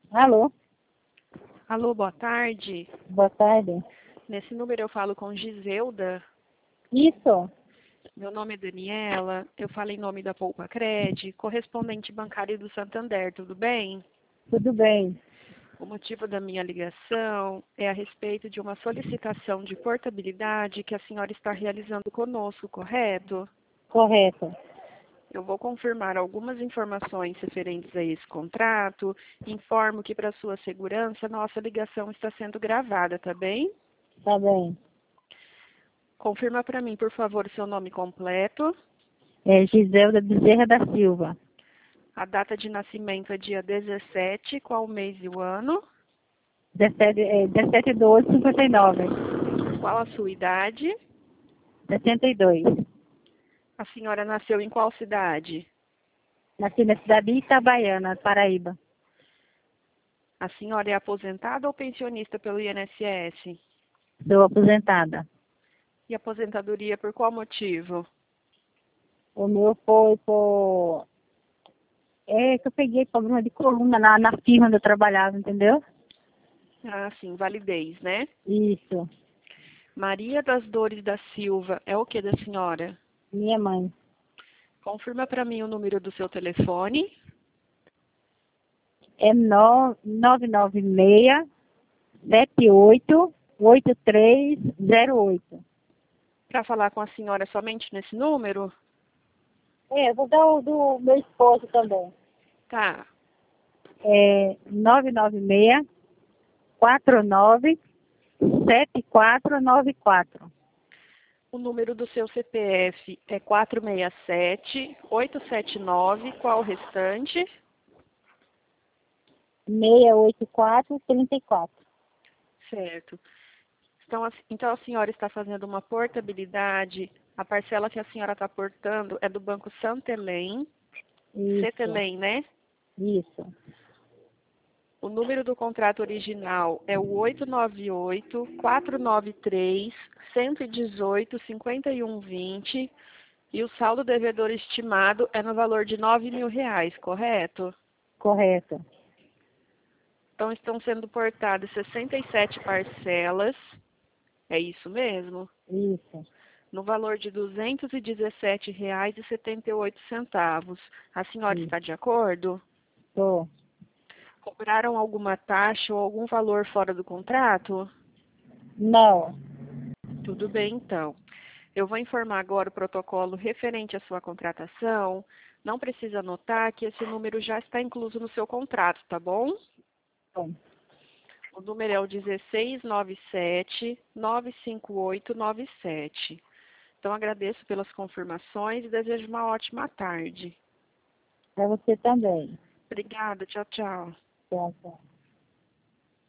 Alô, Alô, boa tarde. boa tarde. Nesse número eu falo com Giselda. Isso, Meu nome é Daniela. Eu falo em nome da Poupa Cred, correspondente bancário do Santander, tudo bem? tudo bem. O motivo da minha ligação é a respeito de uma solicitação de portabilidade que a senhora está realizando conosco, correto? Correto. Eu vou confirmar algumas informações referentes a esse contrato. Informo que, para sua segurança, nossa ligação está sendo gravada, tá bem? Tá bem. Confirma para mim, por favor, o seu nome completo. É Giselda Bezerra da Silva. A data de nascimento é dia 17, qual o mês e o ano? 17/12/59. Qual a sua idade? 62. A senhora nasceu em qual cidade? Nasci na cidade de Itabaiana, Paraíba. A senhora é aposentada ou pensionista pelo INSS? Sou aposentada. E aposentadoria por qual motivo? O meu foi por... É que eu peguei problema de coluna na firma onde eu trabalhava, entendeu? Ah, sim, validez, né? Isso. Maria das Dores da Silva é o que da senhora? Minha mãe. Confirma para mim o número do seu telefone. É 996-78-8308. Para falar com a senhora somente nesse número? É, eu vou dar o do meu esposo também. Tá. É 996-49-7494. O número do seu CPF é 467-879. Qual o restante? 684-34. Certo. Então a senhora está fazendo uma portabilidade. A parcela que a senhora está portando é do Banco Santelém. Isso, Cetelém, né? isso, O número do contrato original é o 898-493-118-5120 e o saldo devedor estimado é no valor de R$ 9.000, correto? correto. Então estão sendo portadas 67 parcelas, é isso mesmo? Isso. No valor de R$ 217,78. A senhora Isso. está de acordo? Tô. Cobraram alguma taxa ou algum valor fora do contrato? Não. Tudo bem, então. Eu vou informar agora o protocolo referente à sua contratação. Não precisa anotar que esse número já está incluso no seu contrato, tá bom? Tô. O número é o 1697-95897. Então, agradeço pelas confirmações e desejo uma ótima tarde. Pra você também. Obrigada, tchau, tchau. Tchau, tchau.